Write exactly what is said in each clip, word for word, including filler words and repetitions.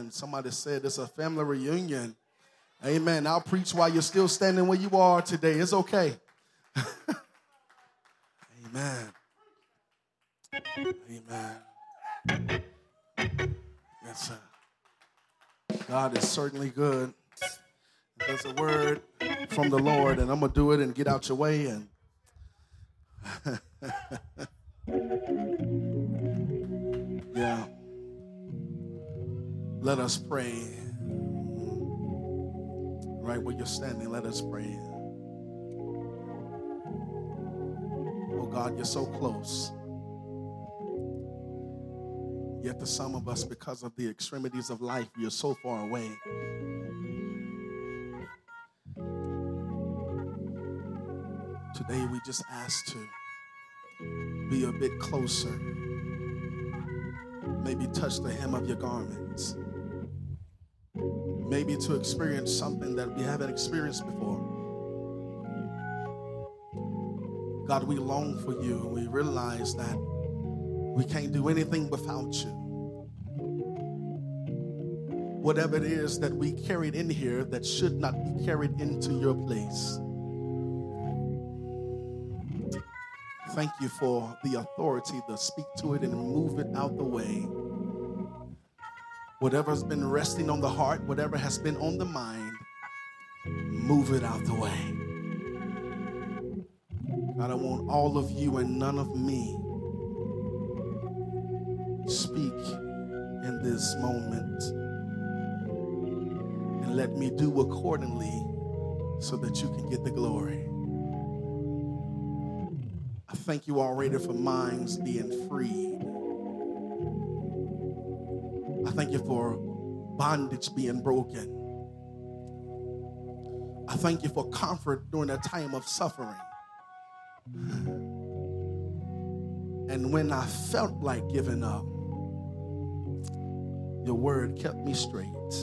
reunion. Somebody said it's a family reunion. Amen. I'll preach while you're still standing where you are today. It's okay. Amen. Amen. Yes, sir. God is certainly good. There's a word from the Lord, and I'm going to do it and get out your way. And yeah. Let us pray. Right where you're standing, let us pray. Oh God, you're so close. Yet to some of us, because of the extremities of life, you're so far away. Today we just ask to be a bit closer. Maybe touch the hem of your garments. Maybe to experience something that we haven't experienced before. God, we long for you. We realize that we can't do anything without you. Whatever it is that we carried in here that should not be carried into your place. Thank you for the authority to speak to it and move it out the way. Whatever's been resting on the heart, whatever has been on the mind, move it out the way. God, I want all of you and none of me. Speak in this moment and let me do accordingly so that you can get the glory. I thank you already for minds being freed. I thank you for bondage being broken. I thank you for comfort during a time of suffering. And when I felt like giving up, your word kept me straight.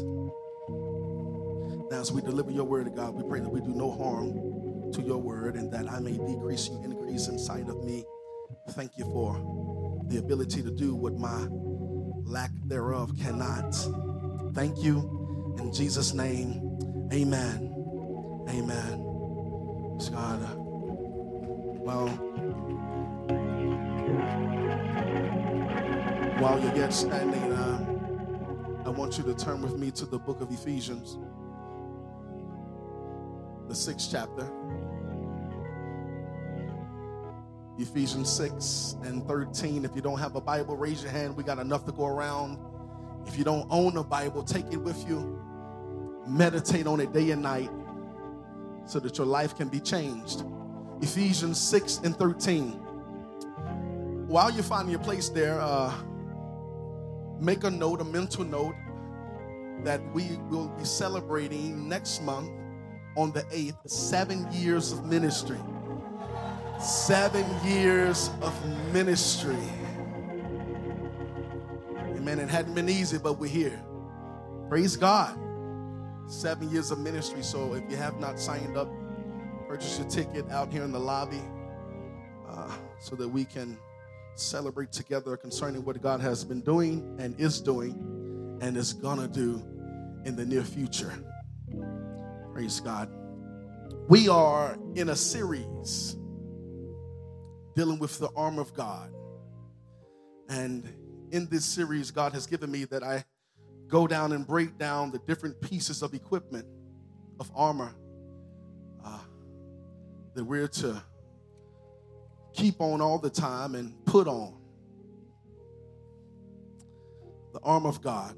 Now, as we deliver your word to God, we pray that we do no harm to your word and that I may decrease, you increase inside of me. Thank you for the ability to do what my lack thereof cannot. Thank you. In Jesus' name, amen. Amen. Praise God. Well, while you're yet standing, uh, I want you to turn with me to the book of Ephesians, the sixth chapter. Ephesians six and thirteen. If you don't have a Bible, raise your hand. We got enough to go around. If you don't own a Bible, take it with you. Meditate on it day and night so that your life can be changed. Ephesians six and thirteen. While you're finding your place there, uh, make a note, a mental note, that we will be celebrating next month on the eighth, seven years of ministry. Seven years of ministry. Amen. It hadn't been easy, but we're here. Praise God. Seven years of ministry. So if you have not signed up, purchase your ticket out here in the lobby uh, so that we can celebrate together concerning what God has been doing and is doing and is going to do in the near future. Praise God. We are in a series dealing with the armor of God. And in this series, God has given me that I go down and break down the different pieces of equipment, of armor, uh, that we're to keep on all the time and put on. The armor of God.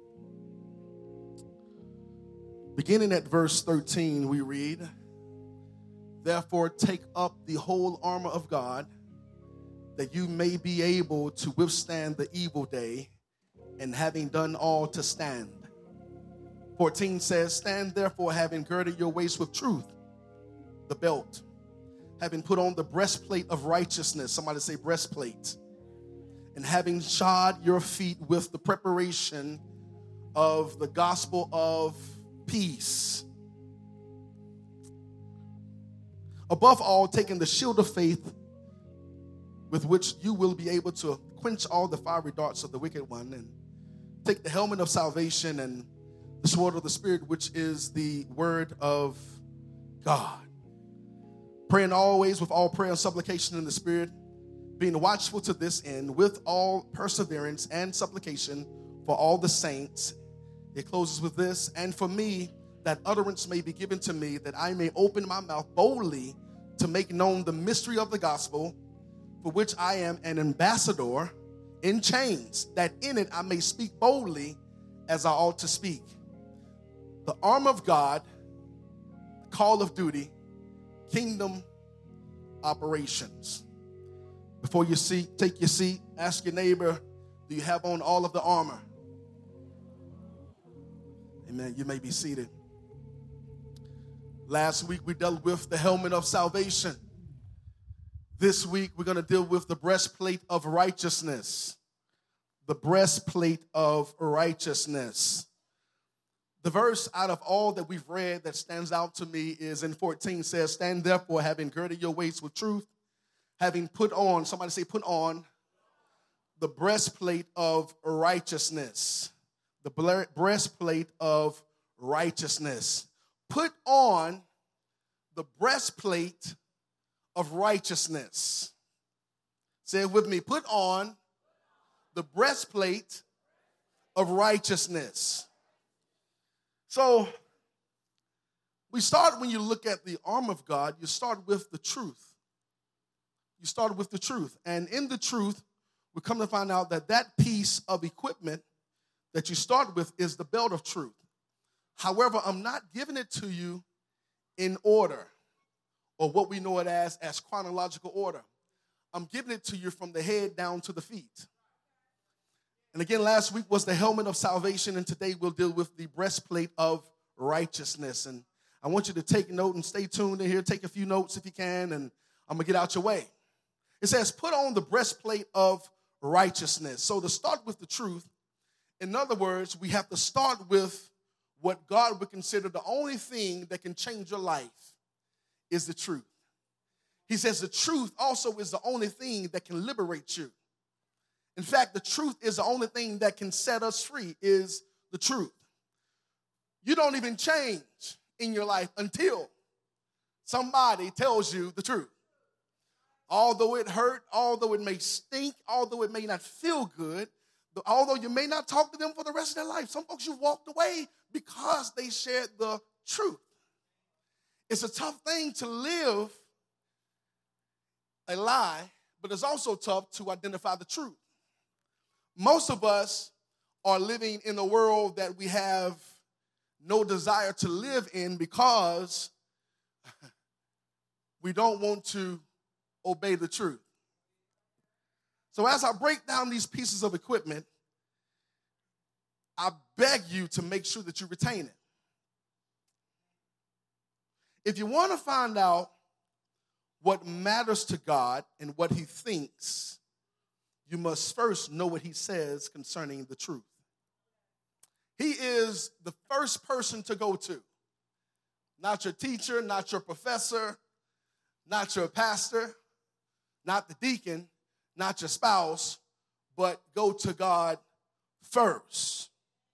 Beginning at verse thirteen, we read, "Therefore take up the whole armor of God, that you may be able to withstand the evil day, and having done all to stand." fourteen says, "Stand therefore, having girded your waist with truth, the belt, having put on the breastplate of righteousness," somebody say breastplate, "and having shod your feet with the preparation of the gospel of peace. Above all, taking the shield of faith, with which you will be able to quench all the fiery darts of the wicked one, and take the helmet of salvation and the sword of the Spirit, which is the word of God. Praying always with all prayer and supplication in the Spirit, being watchful to this end with all perseverance and supplication for all the saints. It closes with this, and for me, that utterance may be given to me, that I may open my mouth boldly to make known the mystery of the gospel, for which I am an ambassador in chains, that in it I may speak boldly as I ought to speak. The arm of God, call of duty, kingdom operations. Before you see, take your seat, ask your neighbor, do you have on all of the armor? Amen. You may be seated. Last week we dealt with the helmet of salvation. This week we're going to deal with the breastplate of righteousness. The breastplate of righteousness. The verse out of all that we've read that stands out to me is in fourteen, says, stand therefore, having girded your waist with truth, having put on, somebody say put on, the breastplate of righteousness. The breastplate of righteousness. Put on the breastplate of righteousness. Say it with me. Put on the breastplate of righteousness. So, we start, when you look at the armor of God, you start with the truth. You start with the truth. And in the truth, we come to find out that that piece of equipment that you start with is the belt of truth. However, I'm not giving it to you in order, or what we know it as, as chronological order. I'm giving it to you from the head down to the feet. And again, last week was the helmet of salvation, and today we'll deal with the breastplate of righteousness. And I want you to take note and stay tuned in here. Take a few notes if you can, and I'm going to get out your way. It says, put on the breastplate of righteousness. So to start with the truth, in other words, we have to start with what God would consider the only thing that can change your life is the truth. He says the truth also is the only thing that can liberate you. In fact, the truth is the only thing that can set us free, is the truth. You don't even change in your life until somebody tells you the truth. Although it hurt, although it may stink, although it may not feel good, although you may not talk to them for the rest of their life. Some folks, you walked away because they shared the truth. It's a tough thing to live a lie, but it's also tough to identify the truth. Most of us are living in a world that we have no desire to live in because we don't want to obey the truth. So as I break down these pieces of equipment, I beg you to make sure that you retain it. If you want to find out what matters to God and what he thinks, you must first know what he says concerning the truth. He is the first person to go to. Not your teacher, not your professor, not your pastor, not the deacon, not your spouse, but go to God first.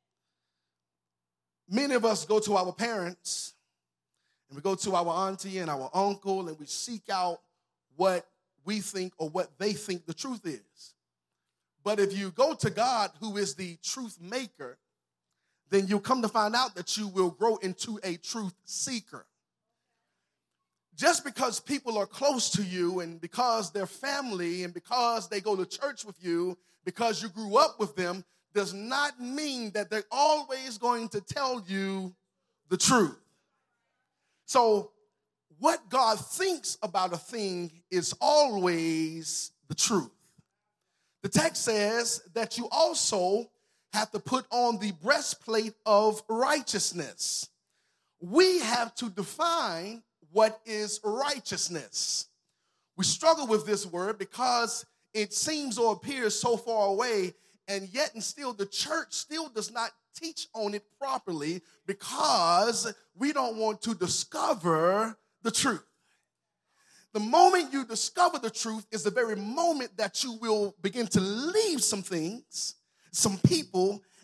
Many of us go to our parents, and we go to our auntie and our uncle, and we seek out what we think or what they think the truth is. But if you go to God, who is the truth maker, then you'll come to find out that you will grow into a truth seeker. Just because people are close to you and because they're family and because they go to church with you, because you grew up with them, does not mean that they're always going to tell you the truth. So what God thinks about a thing is always the truth. The text says that you also have to put on the breastplate of righteousness. We have to define what is righteousness. We struggle with this word because it seems or appears so far away, and yet and still the church still does not teach on it properly because we don't want to discover the truth. The moment you discover the truth is the very moment that you will begin to leave some things, some people,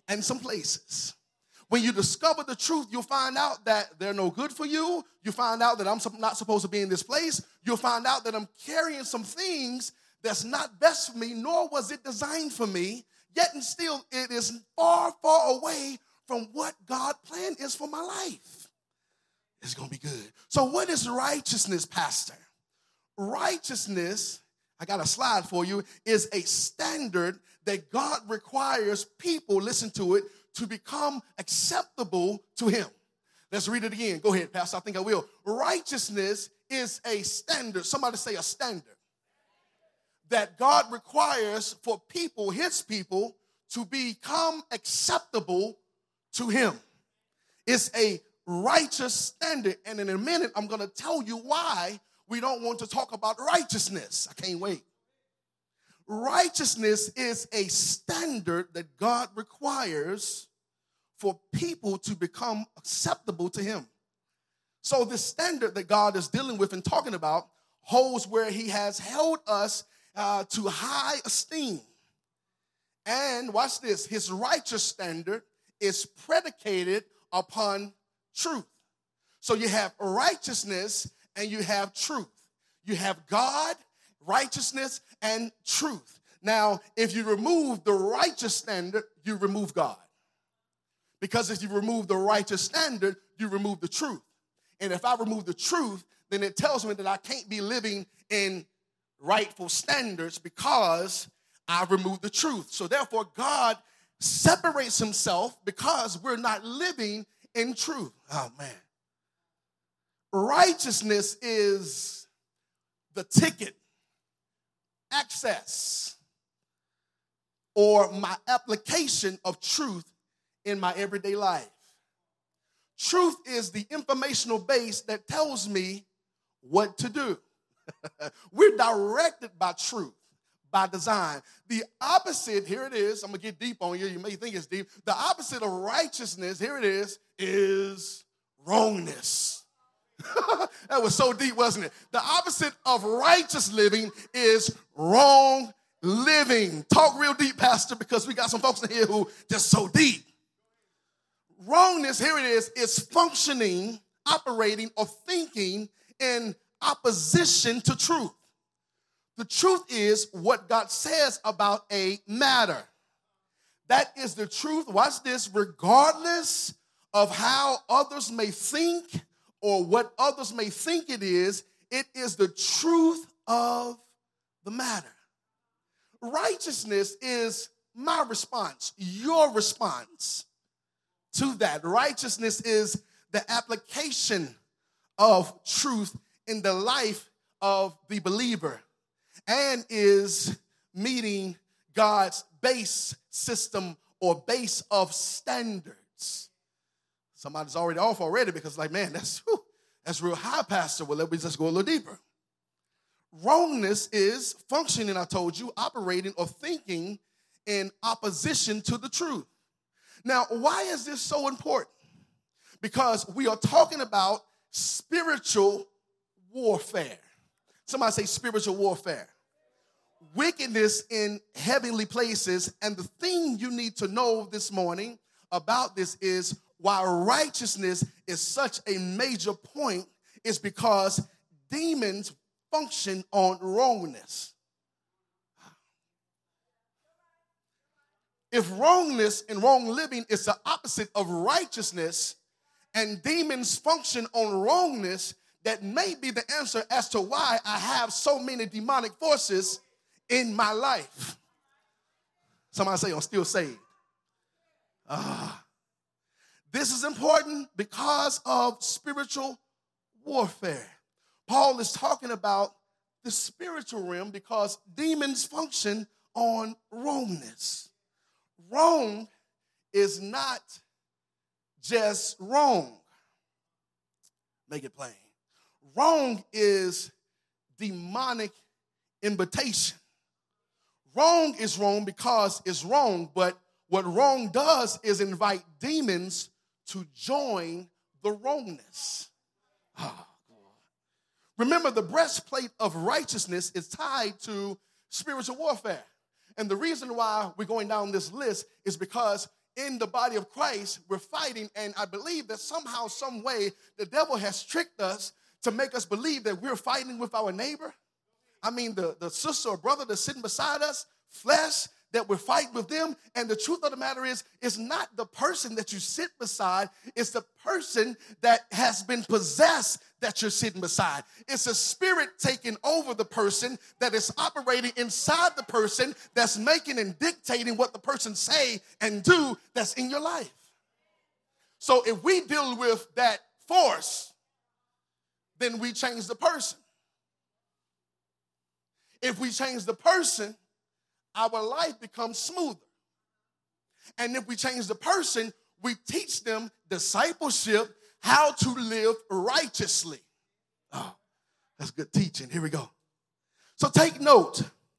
and some places. When you discover the truth, you'll find out that they're no good for you. You find out that I'm not supposed to be in this place. You'll find out that I'm carrying some things that's not best for me, nor was it designed for me. Yet and still, it is far, far away from what God's plan is for my life. It's going to be good. So what is righteousness, Pastor? Righteousness, I got a slide for you, is a standard that God requires people, listen to it, to become acceptable to him. Let's read it again. Go ahead, Pastor. I think I will. Righteousness is a standard. Somebody say a standard. That God requires for people, his people, to become acceptable to him. It's a righteous standard. And in a minute, I'm going to tell you why we don't want to talk about righteousness. I can't wait. Righteousness is a standard that God requires for people to become acceptable to him. So the standard that God is dealing with and talking about holds where he has held us uh, to high esteem. And watch this, his righteous standard is predicated upon truth. So you have righteousness and you have truth. You have God, righteousness, and truth. Now, if you remove the righteous standard, you remove God. Because if you remove the righteous standard, you remove the truth. And if I remove the truth, then it tells me that I can't be living in rightful standards because I removed the truth. So therefore, God separates himself because we're not living in truth. Oh, man. Righteousness is the ticket, access, or my application of truth in my everyday life. Truth is the informational base that tells me what to do. We're directed by truth, by design. The opposite, here it is, I'm going to get deep on you. You may think it's deep. The opposite of righteousness, here it is, is wrongness. That was so deep, wasn't it? The opposite of righteous living is wrong living. Talk real deep, Pastor, because we got some folks in here who just so deep. Wrongness, here it is, is functioning, operating, or thinking in opposition to truth. The truth is what God says about a matter. That is the truth, watch this, regardless of how others may think or what others may think it is, it is the truth of the matter. Righteousness is my response, your response to that. Righteousness is the application of truth in the life of the believer and is meeting God's base system or base of standards. Somebody's already off already because like, man, that's, whew, that's real high, Pastor. Well, let me just go a little deeper. Wrongness is functioning, I told you, operating or thinking in opposition to the truth. Now, why is this so important? Because we are talking about spiritual warfare. Somebody say spiritual warfare. Wickedness in heavenly places. And the thing you need to know this morning about this is why righteousness is such a major point is because demons function on wrongness. If wrongness and wrong living is the opposite of righteousness and demons function on wrongness, that may be the answer as to why I have so many demonic forces in my life. Somebody say, I'm still saved. Ah. This is important because of spiritual warfare. Paul is talking about the spiritual realm because demons function on wrongness. Wrong is not just wrong. Make it plain. Wrong is demonic invitation. Wrong is wrong because it's wrong, but what wrong does is invite demons to join the wrongness. Oh, remember, the breastplate of righteousness is tied to spiritual warfare. And the reason why we're going down this list is because in the body of Christ, we're fighting, and I believe that somehow, some way, the devil has tricked us to make us believe that we're fighting with our neighbor. I mean, the, the sister or brother that's sitting beside us, flesh, that we're fighting with them. And the truth of the matter is, it's not the person that you sit beside, it's the person that has been possessed that you're sitting beside. It's a spirit taking over the person that is operating inside the person that's making and dictating what the person say and do that's in your life. So if we deal with that force, then we change the person. If we change the person, our life becomes smoother. And if we change the person, we teach them discipleship, how to live righteously. Oh, that's good teaching. Here we go. So take note.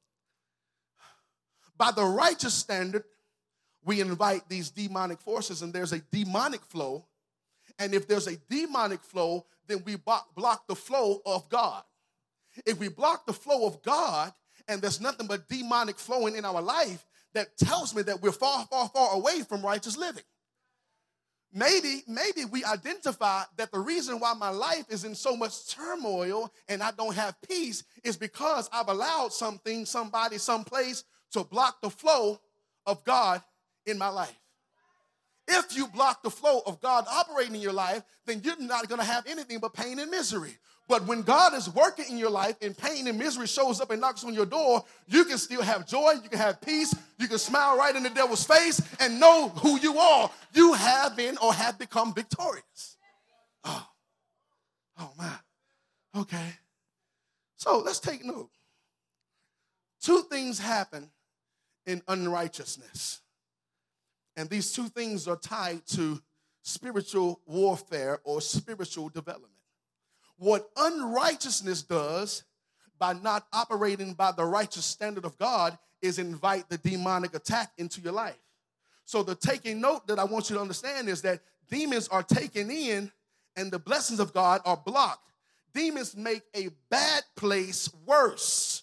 By the righteous standard, we invite these demonic forces, and there's a demonic flow. And if there's a demonic flow, then we block the flow of God. If we block the flow of God, and there's nothing but demonic flowing in our life, that tells me that we're far, far, far away from righteous living. Maybe, maybe we identify that the reason why my life is in so much turmoil and I don't have peace is because I've allowed something, somebody, someplace to block the flow of God in my life. If you block the flow of God operating in your life, then you're not going to have anything but pain and misery. But when God is working in your life and pain and misery shows up and knocks on your door, you can still have joy, you can have peace, you can smile right in the devil's face and know who you are. You have been or have become victorious. Oh, oh my. Okay. So let's take note. Two things happen in unrighteousness. And these two things are tied to spiritual warfare or spiritual development. What unrighteousness does by not operating by the righteous standard of God is invite the demonic attack into your life. So the taking note that I want you to understand is that demons are taken in and the blessings of God are blocked. Demons make a bad place worse.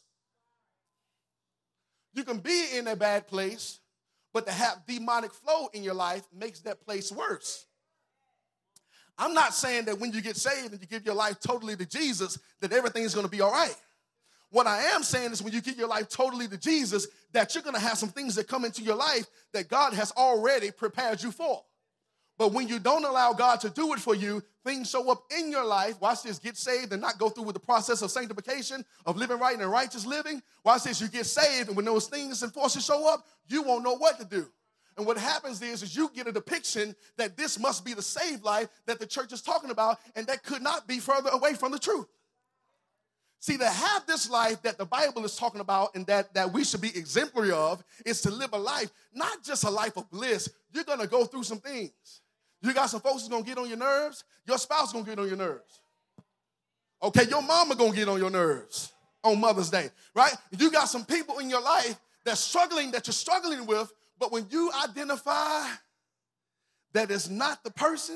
You can be in a bad place, but to have demonic flow in your life makes that place worse. I'm not saying that when you get saved and you give your life totally to Jesus, that everything's going to be all right. What I am saying is when you give your life totally to Jesus, that you're going to have some things that come into your life that God has already prepared you for. But when you don't allow God to do it for you, things show up in your life. Watch this, get saved and not go through with the process of sanctification, of living right and righteous living. Watch this, you get saved, and when those things and forces show up, you won't know what to do. And what happens is, is you get a depiction that this must be the saved life that the church is talking about, and that could not be further away from the truth. See, to have this life that the Bible is talking about and that, that we should be exemplary of is to live a life, not just a life of bliss. You're going to go through some things. You got some folks who's going to get on your nerves. Your spouse is going to get on your nerves. Okay, your mama going to get on your nerves on Mother's Day, right? You got some people in your life that's struggling, that you're struggling with, but when you identify that it's not the person,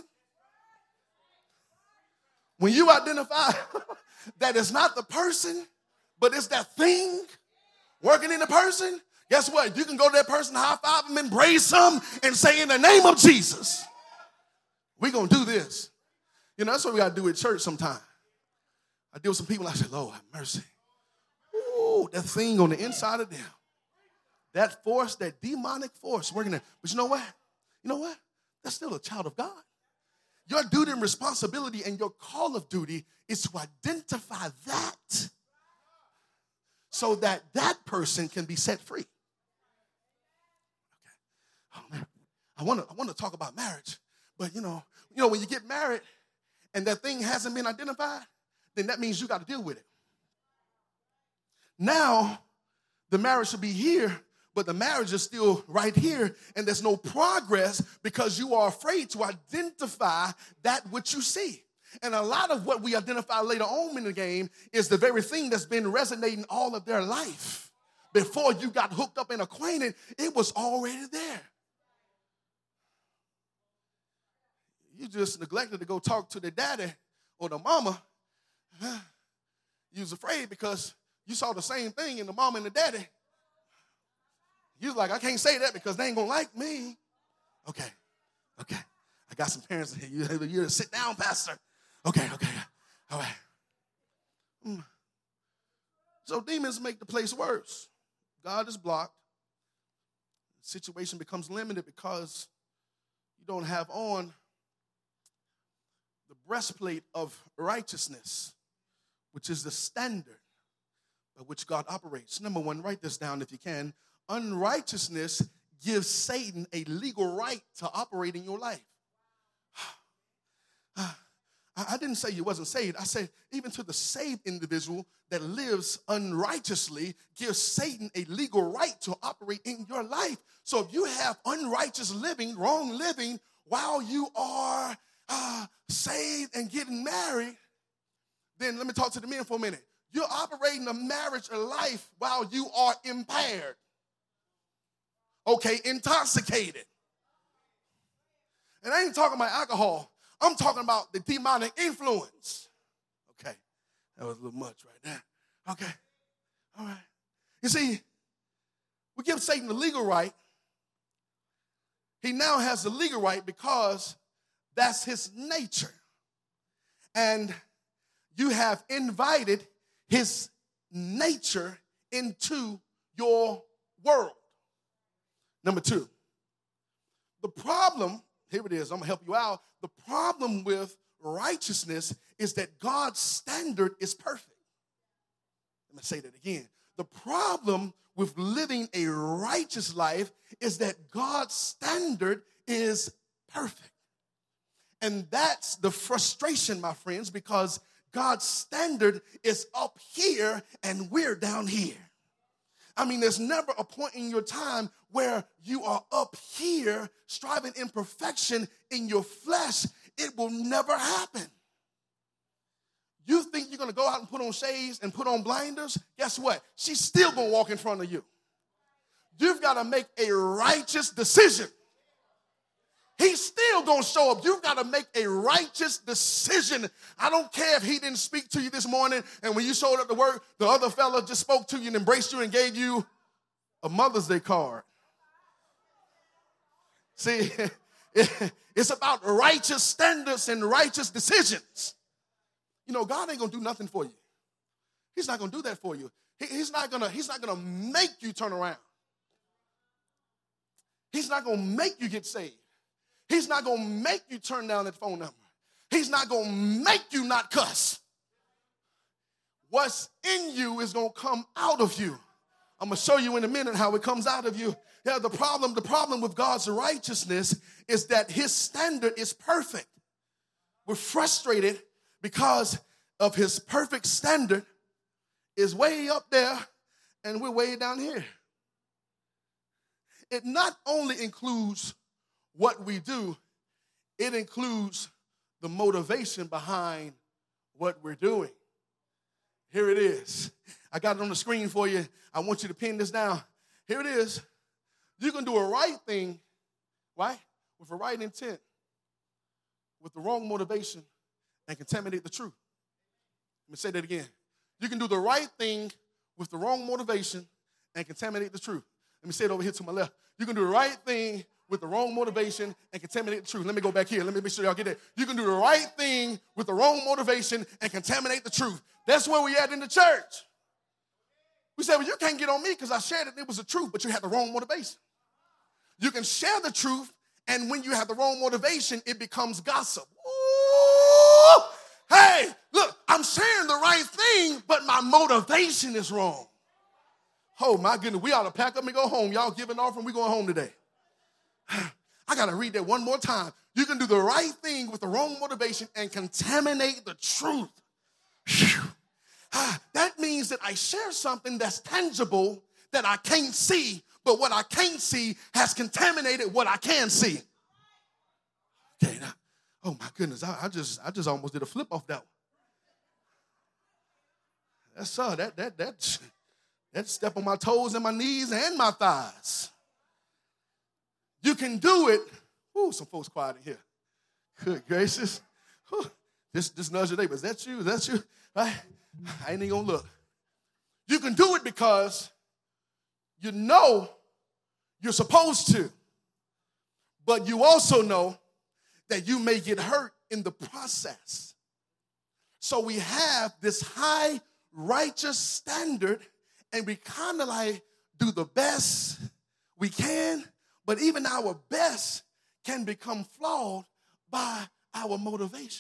when you identify that it's not the person, but it's that thing working in the person, guess what? You can go to that person, high five them, embrace them, and say, in the name of Jesus, we're going to do this. You know, that's what we got to do at church sometime. I deal with some people, I say, Lord, have mercy. Ooh, that thing on the inside of them. That force, that demonic force working there. But you know what? You know what? That's still a child of God. Your duty and responsibility and your call of duty is to identify that so that that person can be set free. Okay. Oh, man. I want to I want to talk about marriage. But, you know, you know, when you get married and that thing hasn't been identified, then that means you got to deal with it. Now, the marriage should be here, but the marriage is still right here, and there's no progress because you are afraid to identify that which you see. And a lot of what we identify later on in the game is the very thing that's been resonating all of their life. Before you got hooked up and acquainted, it was already there. You just neglected to go talk to the daddy or the mama. You was afraid because you saw the same thing in the mama and the daddy. You was like, I can't say that because they ain't going to like me. Okay, okay. I got some parents in here. You, you sit down, Pastor. Okay, okay. All right. Mm. So demons make the place worse. God is blocked. The situation becomes limited because you don't have on the breastplate of righteousness, which is the standard by which God operates. Number one, write this down if you can. Unrighteousness gives Satan a legal right to operate in your life. I didn't say you wasn't saved. I said even to the saved individual that lives unrighteously gives Satan a legal right to operate in your life. So if you have unrighteous living, wrong living, while you are uh, saved and getting married, then let me talk to the men for a minute. You're operating a marriage or life while you are impaired. Okay, intoxicated. And I ain't talking about alcohol. I'm talking about the demonic influence. Okay, that was a little much right there. Okay, all right. You see, we give Satan the legal right. He now has the legal right because that's his nature. And you have invited his nature into your world. Number two, the problem, here it is, I'm gonna help you out. The problem with righteousness is that God's standard is perfect. Let me say that again. The problem with living a righteous life is that God's standard is perfect. And that's the frustration, my friends, because God's standard is up here and we're down here. I mean, there's never a point in your time where you are up here striving in perfection in your flesh. It will never happen. You think you're going to go out and put on shades and put on blinders? Guess what? She's still going to walk in front of you. You've got to make a righteous decision. He's still going to show up. You've got to make a righteous decision. I don't care if he didn't speak to you this morning and when you showed up to work, the other fella just spoke to you and embraced you and gave you a Mother's Day card. See, it's about righteous standards and righteous decisions. You know, God ain't going to do nothing for you. He's not going to do that for you. He, he's not going to, he's not going to make you turn around. He's not going to make you get saved. He's not going to make you turn down that phone number. He's not going to make you not cuss. What's in you is going to come out of you. I'm going to show you in a minute how it comes out of you. Yeah, the problem, the problem with God's righteousness is that his standard is perfect. We're frustrated because of his perfect standard is way up there and we're way down here. It not only includes what we do, it includes the motivation behind what we're doing. Here it is. I got it on the screen for you. I want you to pin this down. Here it is. You can do a right thing, right, with a right intent, with the wrong motivation, and contaminate the truth. Let me say that again. You can do the right thing with the wrong motivation and contaminate the truth. Let me say it over here to my left. You can do the right thing with the wrong motivation and contaminate the truth. Let me go back here. Let me make sure y'all get that. You can do the right thing with the wrong motivation and contaminate the truth. That's where we at in the church. We say, well, you can't get on me because I shared it. It was the truth, but you had the wrong motivation. You can share the truth, and when you have the wrong motivation, it becomes gossip. Ooh, hey, look, I'm sharing the right thing, but my motivation is wrong. Oh, my goodness, we ought to pack up and go home. Y'all giving offering, we going home today. I got to read that one more time. You can do the right thing with the wrong motivation and contaminate the truth. Ah, that means that I share something that's tangible that I can't see, but what I can't see has contaminated what I can see. Okay, now, oh my goodness, I, I just I just almost did a flip off that one. That's uh, that that that that step on my toes and my knees and my thighs. You can do it. Ooh, some folks quiet in here. Good gracious. Whew. Just, just nudge your neighbor. Is that you? Is that you? I, I ain't even gonna look. You can do it because you know you're supposed to. but you also know that you may get hurt in the process. So we have this high righteous standard, and we kind of like do the best we can, but even our best can become flawed by our motivations.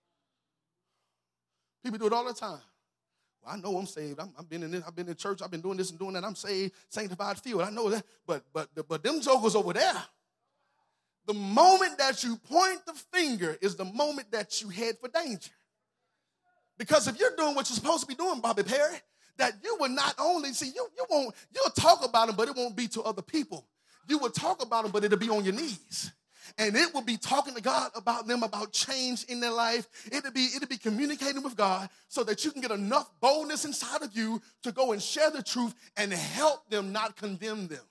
People do it all the time. Well, I know I'm saved. I'm, I've been in this, I've been in church. I've been doing this and doing that. I'm saved, sanctified, filled. I know that. But but but them jokers over there. The moment that you point the finger is the moment that you head for danger. Because if you're doing what you're supposed to be doing, Bobby Perry, that you will not only see you you won't you'll talk about them, but it won't be to other people. You will talk about them, but it'll be on your knees. And it will be talking to God about them, about change in their life. It'll be, it'll be communicating with God so that you can get enough boldness inside of you to go and share the truth and help them, not condemn them.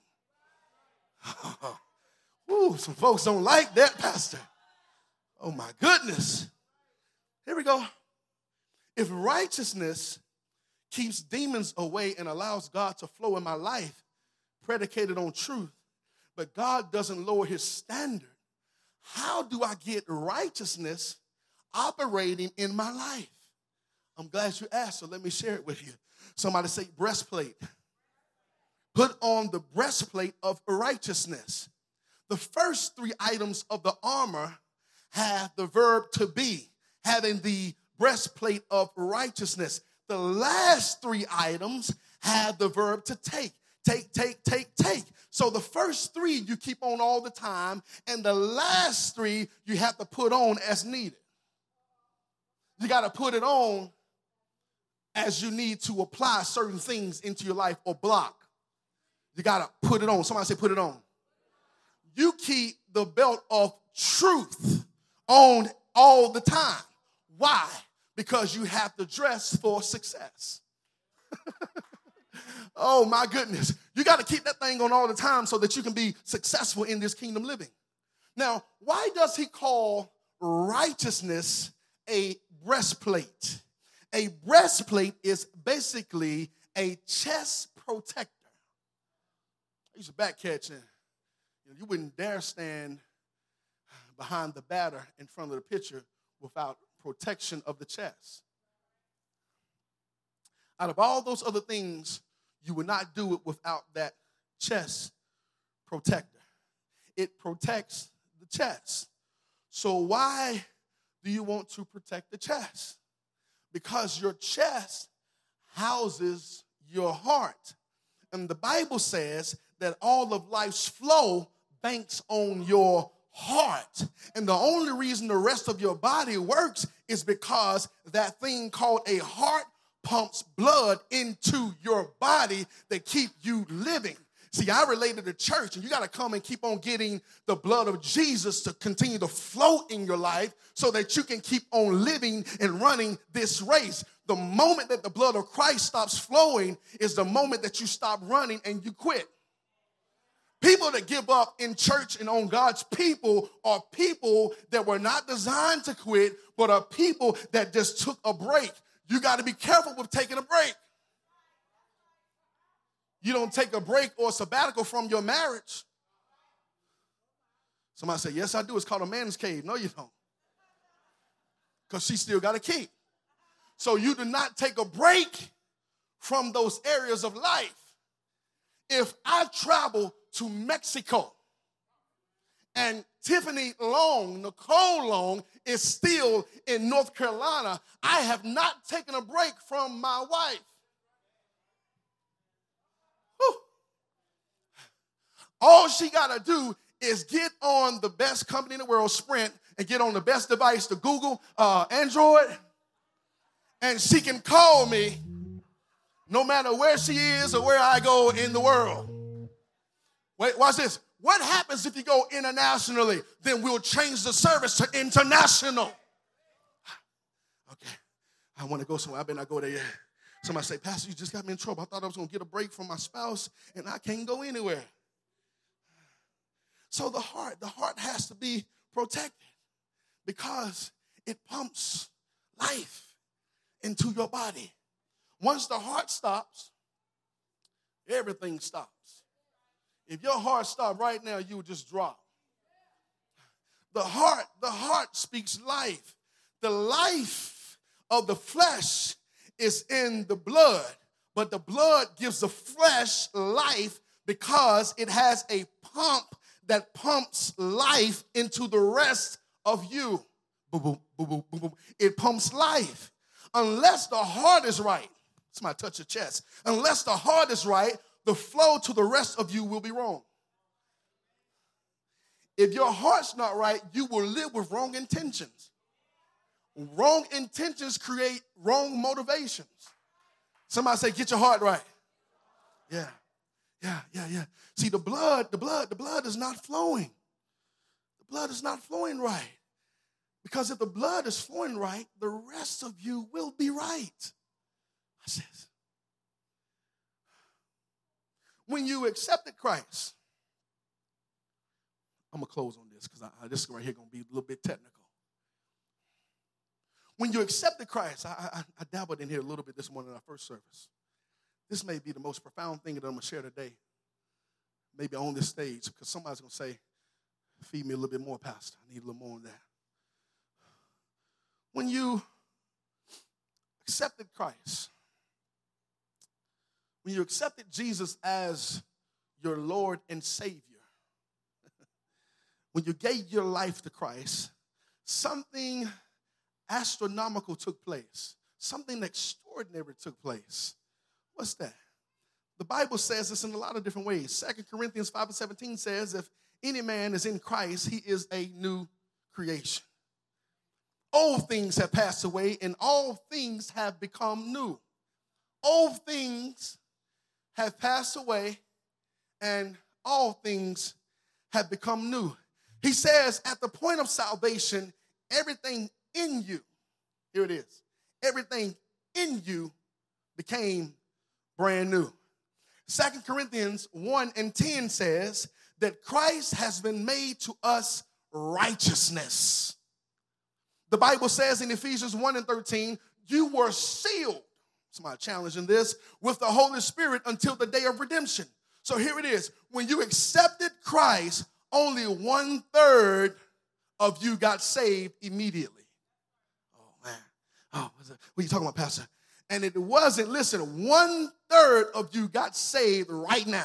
Ooh, some folks don't like that, Pastor. Oh, my goodness. Here we go. If righteousness keeps demons away and allows God to flow in my life, predicated on truth, but God doesn't lower his standard, how do I get righteousness operating in my life? I'm glad you asked, so let me share it with you. Somebody say breastplate. Put on the breastplate of righteousness. The first three items of the armor have the verb to be, having the breastplate of righteousness. The last three items have the verb to take. Take, take, take, take. So the first three you keep on all the time, and the last three you have to put on as needed. You got to put it on as you need to apply certain things into your life or block. You got to put it on. Somebody say put it on. You keep the belt of truth on all the time. Why? Because you have to dress for success. Oh, my goodness. You got to keep that thing on all the time so that you can be successful in this kingdom living. Now, why does he call righteousness a breastplate? A breastplate is basically a chest protector. I used to back catch, and you wouldn't dare stand behind the batter in front of the pitcher without protection of the chest. Out of all those other things, you would not do it without that chest protector. It protects the chest. So why do you want to protect the chest? Because your chest houses your heart. And the Bible says that all of life's flow banks on your heart. And the only reason the rest of your body works is because that thing called a heart pumps blood into your body that keep you living. See, I related to church, and you got to come and keep on getting the blood of Jesus to continue to flow in your life so that you can keep on living and running this race. The moment that the blood of Christ stops flowing is the moment that you stop running and you quit. People that give up in church and on God's people are people that were not designed to quit, but are people that just took a break. You got to be careful with taking a break. You don't take a break or a sabbatical from your marriage. Somebody say, yes, I do. It's called a man's cave. No, you don't. Because she still got a key. So you do not take a break from those areas of life. If I travel to Mexico and Tiffany Long, Nicole Long, is still in North Carolina, I have not taken a break from my wife. Whew. All she got to do is get on the best company in the world, Sprint, and get on the best device, the Google uh, Android, and she can call me no matter where she is or where I go in the world. Wait, watch this. What happens if you go internationally? Then we'll change the service to international. Okay, I want to go somewhere. I better not go there yet. Somebody say, Pastor, you just got me in trouble. I thought I was going to get a break from my spouse, and I can't go anywhere. So the heart, the heart has to be protected because it pumps life into your body. Once the heart stops, everything stops. If your heart stopped right now, you would just drop. The heart, the heart speaks life. The life of the flesh is in the blood, but the blood gives the flesh life because it has a pump that pumps life into the rest of you. Boom, boom, boom, boom, boom, boom. It pumps life. Unless the heart is right, somebody touch your chest. Unless the heart is right, the flow to the rest of you will be wrong. If your heart's not right, you will live with wrong intentions. Wrong intentions create wrong motivations. Somebody say, get your heart right. Yeah, yeah, yeah, yeah. See, the blood, the blood, the blood is not flowing. The blood is not flowing right. Because if the blood is flowing right, the rest of you will be right. Watch this. When you accepted Christ, I'm going to close on this because I, I, this right here going to be a little bit technical. When you accepted Christ, I, I, I dabbled in here a little bit this morning in our first service. This may be the most profound thing that I'm going to share today, maybe on this stage, because somebody's going to say, feed me a little bit more, Pastor. I need a little more on that. When you accepted Christ, when you accepted Jesus as your Lord and Savior, when you gave your life to Christ, something astronomical took place. Something extraordinary took place. What's that? The Bible says this in a lot of different ways. Second Corinthians five and seventeen says, if any man is in Christ, he is a new creation. Old things have passed away, and all things have become new. Old things have passed away, and all things have become new. He says at the point of salvation, everything in you, here it is, everything in you became brand new. Second Corinthians one and ten says that Christ has been made to us righteousness. The Bible says in Ephesians one and thirteen, you were sealed, somebody challenging this, with the Holy Spirit until the day of redemption. So here it is. When you accepted Christ, only one third of you got saved immediately. Oh, man. Oh, what are you talking about, Pastor? And it wasn't, listen, one third of you got saved right now.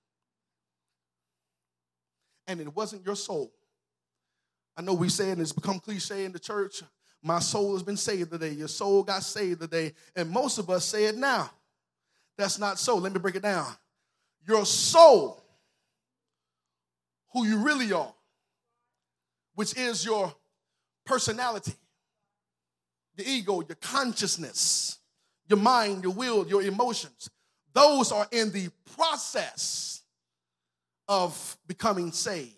And it wasn't your soul. I know we say it and it's become cliche in the church. My soul has been saved today. Your soul got saved today. And most of us say it now. That's not so. Let me break it down. Your soul, who you really are, which is your personality, the ego, your consciousness, your mind, your will, your emotions, those are in the process of becoming saved.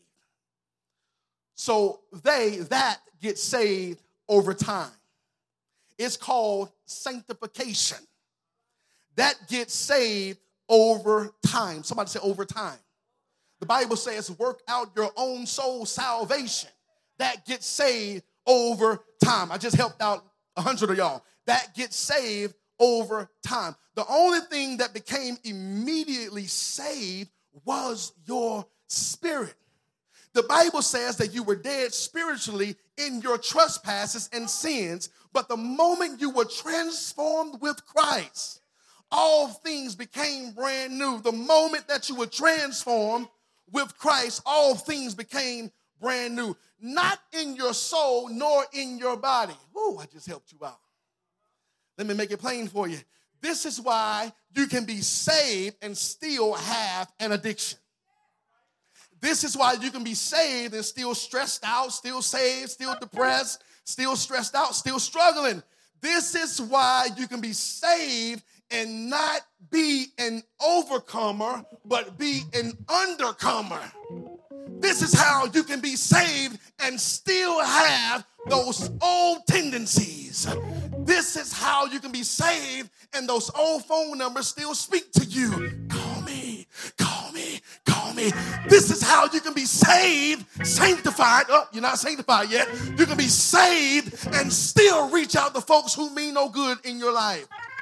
So they, that gets saved over time. It's called sanctification. That gets saved over time. Somebody say over time. The Bible says work out your own soul salvation. That gets saved over time. I just helped out a hundred of y'all. That gets saved over time. The only thing that became immediately saved was your spirit. The Bible says that you were dead spiritually in your trespasses and sins, but the moment you were transformed with Christ, all things became brand new. The moment that you were transformed with Christ, all things became brand new. Not in your soul, nor in your body. Woo, I just helped you out. Let me make it plain for you. This is why you can be saved and still have an addiction. This is why you can be saved and still stressed out, still saved, still depressed, still stressed out, still struggling. This is why you can be saved and not be an overcomer, but be an undercomer. This is how you can be saved and still have those old tendencies. This is how you can be saved and those old phone numbers still speak to you. Call me, call me, call me. This is how you can be saved, sanctified. Oh, you're not sanctified yet. You can be saved and still reach out to folks who mean no good in your life.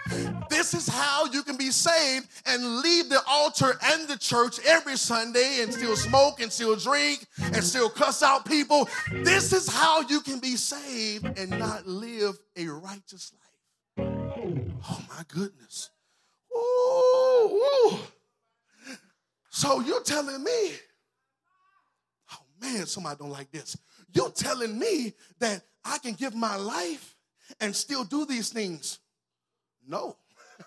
This is how you can be saved and leave the altar and the church every Sunday and still smoke and still drink and still cuss out people. This is how you can be saved and not live a righteous life. Oh, my goodness. Ooh, ooh. So you're telling me, oh, man, somebody don't like this. You're telling me that I can give my life and still do these things? No.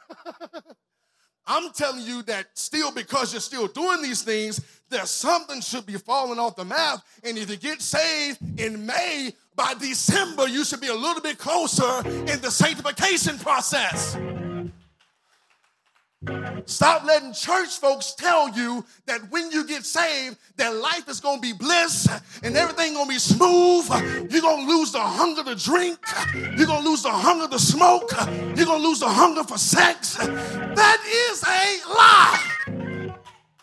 I'm telling you that still, because you're still doing these things, there's something should be falling off the map. And if you get saved in May, by December, you should be a little bit closer in the sanctification process. Stop letting church folks tell you that when you get saved, that life is going to be bliss and everything going to be smooth. You're going to lose the hunger to drink. You're going to lose the hunger to smoke. You're going to lose the hunger for sex. That is a lie.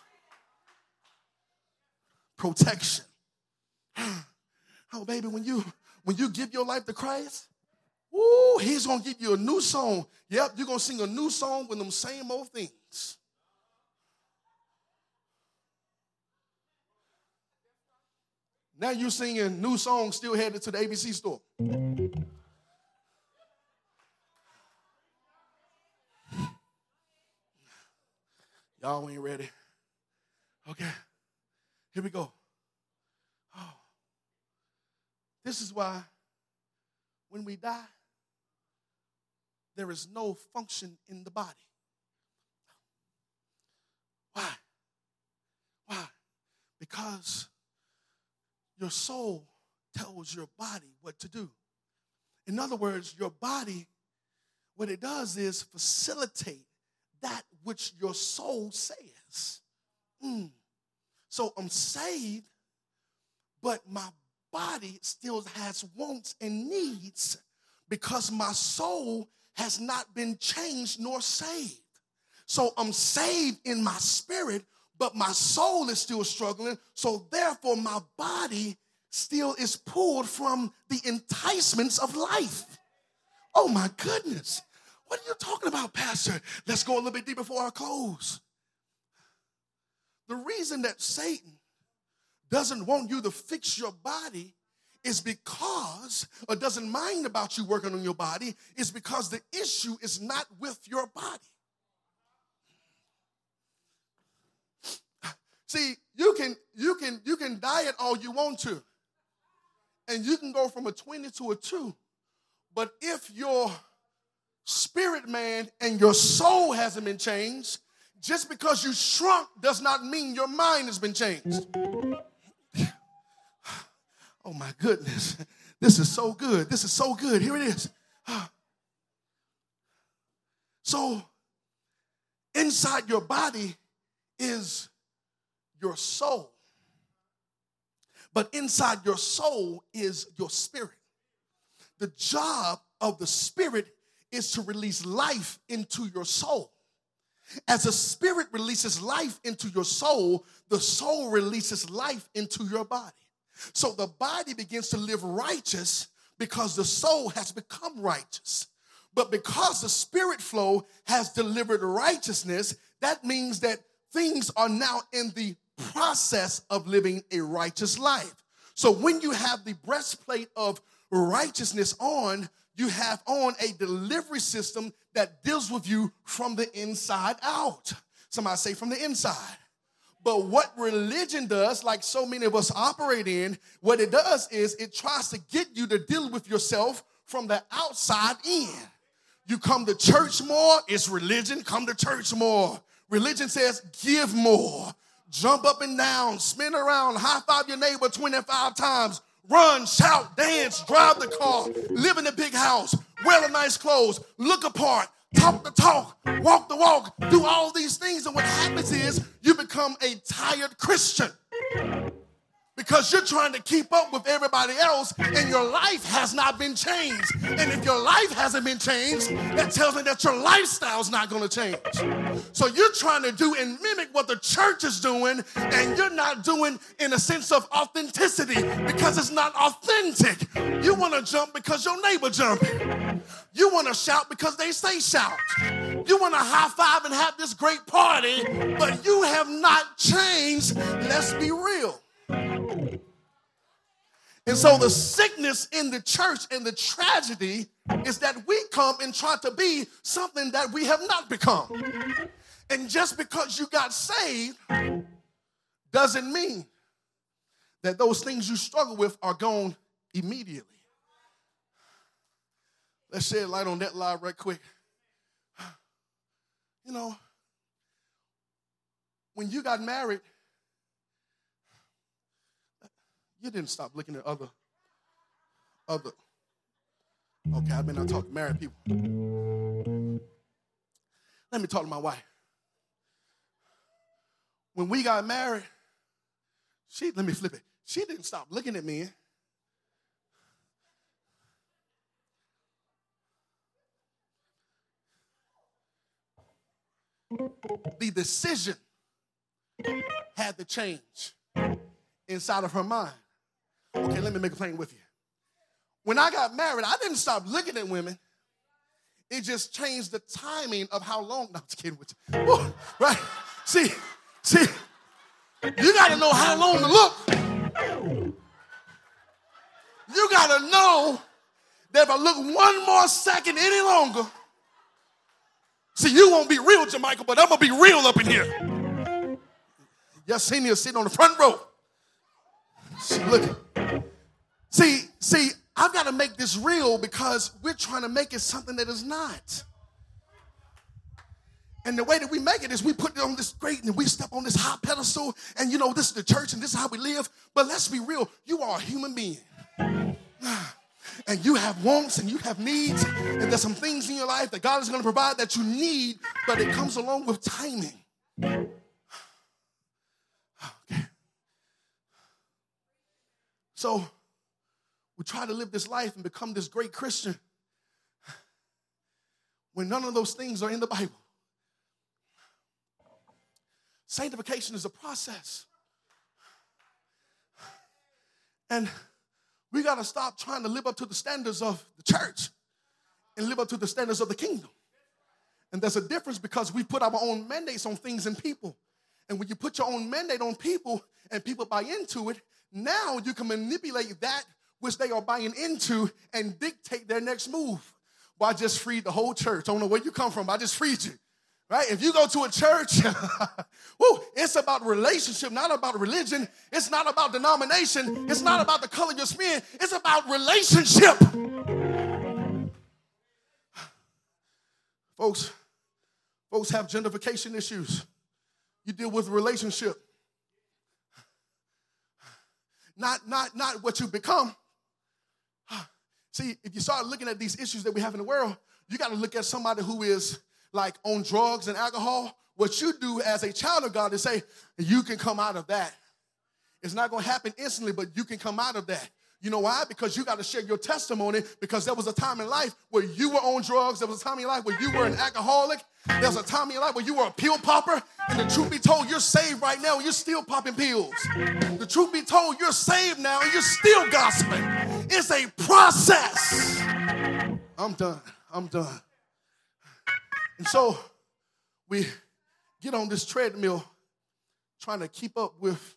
Protection. Oh, baby, when you when you give your life to Christ, ooh, he's going to give you a new song. Yep, you're going to sing a new song with them same old things. Now you're singing new songs still headed to the A B C store. Y'all ain't ready. Okay, here we go. Oh, this is why when we die, there is no function in the body. Why? Why? Because your soul tells your body what to do. In other words, your body, what it does is facilitate that which your soul says. Mm. So I'm saved, but my body still has wants and needs because my soul has not been changed nor saved. So I'm saved in my spirit, but my soul is still struggling. So therefore, my body still is pulled from the enticements of life. Oh, my goodness. What are you talking about, Pastor? Let's go a little bit deeper before I close. The reason that Satan doesn't want you to fix your body is because, or doesn't mind about you working on your body, is because the issue is not with your body. See, you can you can you can diet all you want to, and you can go from a twenty to a two, but if your spirit man and your soul hasn't been changed, just because you shrunk does not mean your mind has been changed. Oh my goodness, this is so good. This is so good. Here it is. So inside your body is your soul. But inside your soul is your spirit. The job of the spirit is to release life into your soul. As a spirit releases life into your soul, the soul releases life into your body. So the body begins to live righteous because the soul has become righteous. But because the spirit flow has delivered righteousness, that means that things are now in the process of living a righteous life. So when you have the breastplate of righteousness on, you have on a delivery system that deals with you from the inside out. Somebody say from the inside. But what religion does, like so many of us operate in, what it does is it tries to get you to deal with yourself from the outside in. You come to church more, it's religion. Come to church more. Religion says give more. Jump up and down, spin around, high-five your neighbor twenty-five times, run, shout, dance, drive the car, live in a big house, wear the nice clothes, look apart, talk the talk, walk the walk, do all these things. And what happens is you become a tired Christian. because you're trying to keep up with everybody else and your life has not been changed. And if your life hasn't been changed, that tells me that your lifestyle's not going to change. So you're trying to do and mimic what the church is doing, and you're not doing in a sense of authenticity because it's not authentic. You want to jump because your neighbor jumping. You want to shout because they say shout. You want to high five and have this great party, but you have not changed. Let's be real. And so the sickness in the church and the tragedy is that we come and try to be something that we have not become. And just because you got saved doesn't mean that those things you struggle with are gone immediately. Let's shed light on that lie right quick. You know, when you got married, you didn't stop looking at other, other. Okay, I may not talk to married people. Let me talk to my wife. When we got married, she, let me flip it. She didn't stop looking at me. The decision had to change inside of her mind. Okay, let me make a plain with you. When I got married, I didn't stop looking at women. It just changed the timing of how long. No, I'm just kidding with you. Woo, right? See, see, you got to know how long to look. You got to know that if I look one more second any longer, see, you won't be real, Jamaica, but I'm going to be real up in here. Y'all seen me sitting on the front row. See, look. See, see, I've got to make this real because we're trying to make it something that is not. And the way that we make it is we put it on this great and we step on this high pedestal and, you know, this is the church and this is how we live. But let's be real. You are a human being. And you have wants and you have needs. And there's some things in your life that God is going to provide that you need, but it comes along with timing. Okay. So we try to live this life and become this great Christian when none of those things are in the Bible. Sanctification is a process. And we got to stop trying to live up to the standards of the church and live up to the standards of the kingdom. And there's a difference because we put our own mandates on things and people. And when you put your own mandate on people and people buy into it, now you can manipulate that which they are buying into and dictate their next move. Well, I just freed the whole church. I don't know where you come from. I just freed you. Right? If you go to a church, woo, it's about relationship, not about religion. It's not about denomination. It's not about the color of your skin. It's about relationship. Folks, folks have gentrification issues. You deal with relationship. Not, not, not what you become. See, if you start looking at these issues that we have in the world, you got to look at somebody who is like on drugs and alcohol. What you do as a child of God is say, you can come out of that. It's not going to happen instantly, but you can come out of that. You know why? Because you got to share your testimony, because there was a time in life where you were on drugs. There was a time in your life where you were an alcoholic. There was a time in your life where you were a pill popper. And the truth be told, you're saved right now and you're still popping pills. The truth be told, you're saved now and you're still gospeling. It's a process. I'm done. I'm done. And so we get on this treadmill trying to keep up with,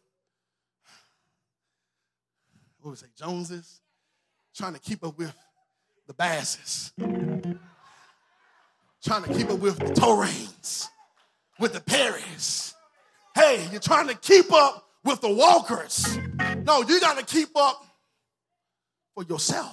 what was it, Joneses? Trying to keep up with the Basses. Trying to keep up with the Torrains, with the Perrys. Hey, you're trying to keep up with the Walkers. No, you got to keep up for yourself.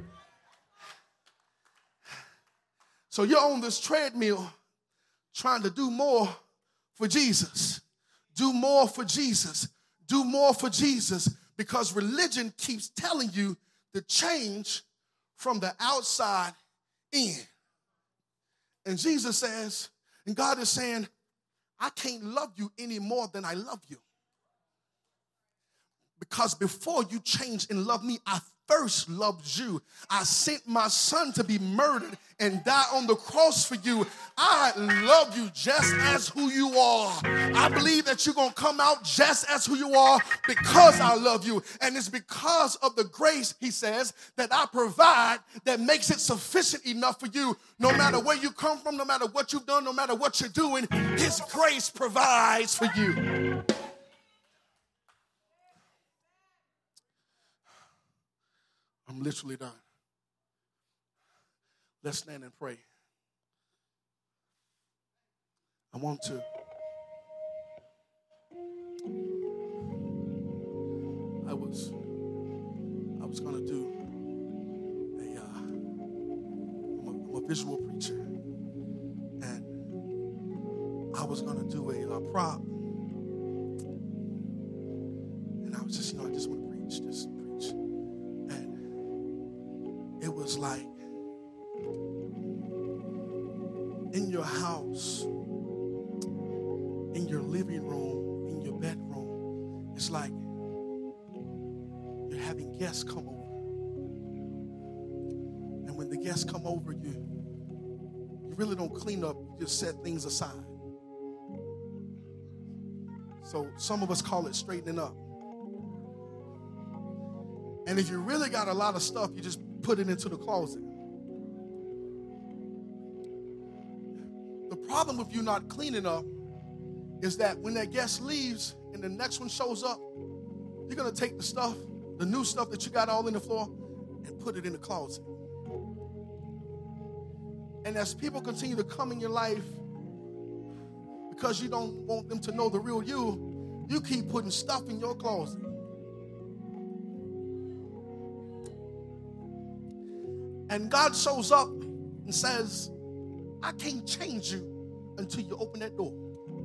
So you're on this treadmill trying to do more for Jesus. Do more for Jesus. Do more for Jesus. Because religion keeps telling you to change from the outside in. And Jesus says, and God is saying, I can't love you any more than I love you. Because because before you changed and loved me, I first loved you. I sent my son to be murdered and die on the cross for you. I love you just as who you are. I believe that you're going to come out just as who you are because I love you. And it's because of the grace, he says, that I provide that makes it sufficient enough for you. No matter where you come from, no matter what you've done, no matter what you're doing, his grace provides for you. I'm literally done. Let's stand and pray. I want to. I was, I was going to do a, uh, I'm a, I'm a visual preacher, and I was going to do a, a prop, and I was just, you know, I just want to preach, just preach, and it was like, in your house, in your living room, in your bedroom, it's like you're having guests come over. And when the guests come over, you, you really don't clean up, you just set things aside. So some of us call it straightening up. And if you really got a lot of stuff, you just put it into the closet. The problem with you not cleaning up is that when that guest leaves and the next one shows up, you're going to take the stuff, the new stuff that you got all in the floor, and put it in the closet. And as people continue to come in your life, because you don't want them to know the real you, you keep putting stuff in your closet. And God shows up and says, I can't change you until you open that door.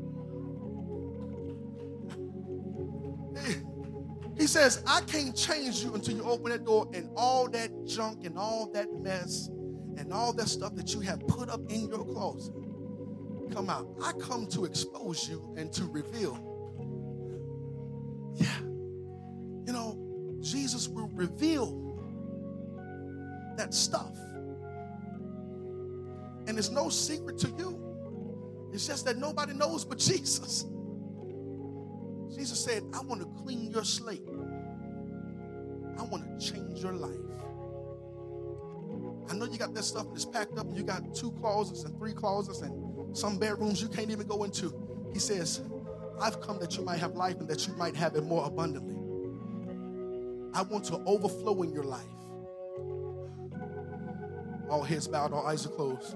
He says, I can't change you until you open that door, and all that junk and all that mess and all that stuff that you have put up in your closet come out. I come to expose you and to reveal. Yeah. You know, Jesus will reveal that stuff. And it's no secret to you. It's just that nobody knows but Jesus. Jesus said, I want to clean your slate. I want to change your life. I know you got that stuff that's packed up and you got two closets and three closets and some bedrooms you can't even go into. He says, I've come that you might have life and that you might have it more abundantly. I want to overflow in your life. All heads bowed, all eyes are closed.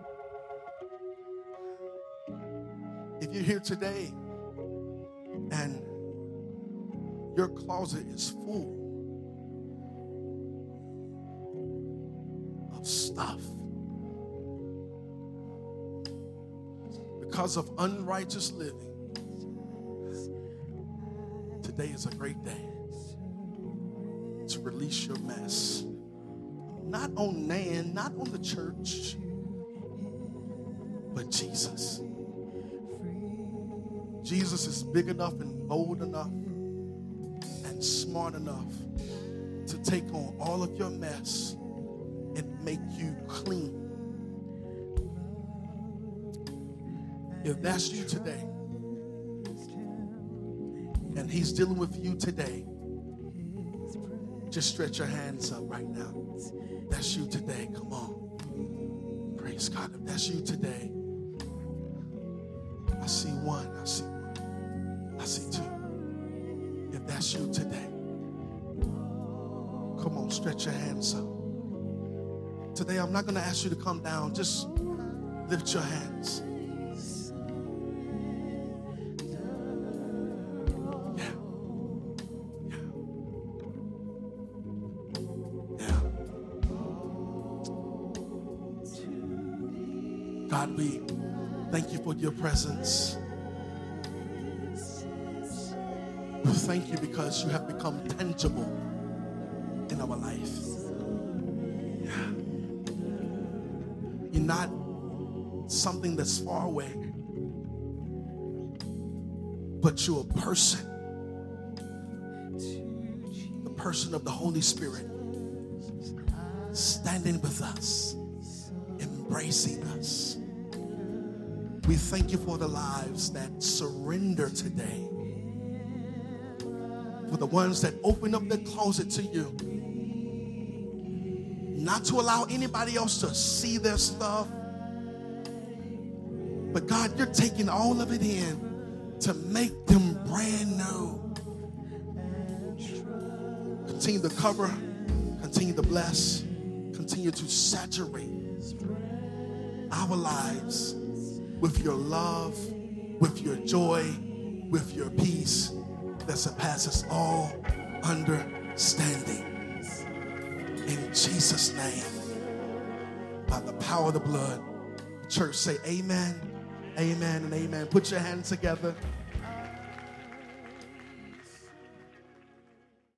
If you're here today and your closet is full of stuff because of unrighteous living, today is a great day to release your mess. Not on man, not on the church, but Jesus. Jesus is big enough and bold enough and smart enough to take on all of your mess and make you clean. If that's you today, and he's dealing with you today, just stretch your hands up right now. That's you today. Come on. Praise God. If that's you today, I see one. I see one. I see two. If that's you today, come on, stretch your hands up. Today, I'm not going to ask you to come down. Just lift your hands. God, we thank you for your presence. We thank you because you have become tangible in our life. Yeah. You're not something that's far away, but you're a person. person of the Holy Spirit standing with us, embracing us. We thank you for the lives that surrender today, for the ones that open up their closet to you, not to allow anybody else to see their stuff, but God, you're taking all of it in to make them brand new. Continue to cover, continue to bless, continue to saturate our lives with your love, with your joy, with your peace that surpasses all understanding. In Jesus' name, by the power of the blood, church say amen, amen, and amen. Put your hands together.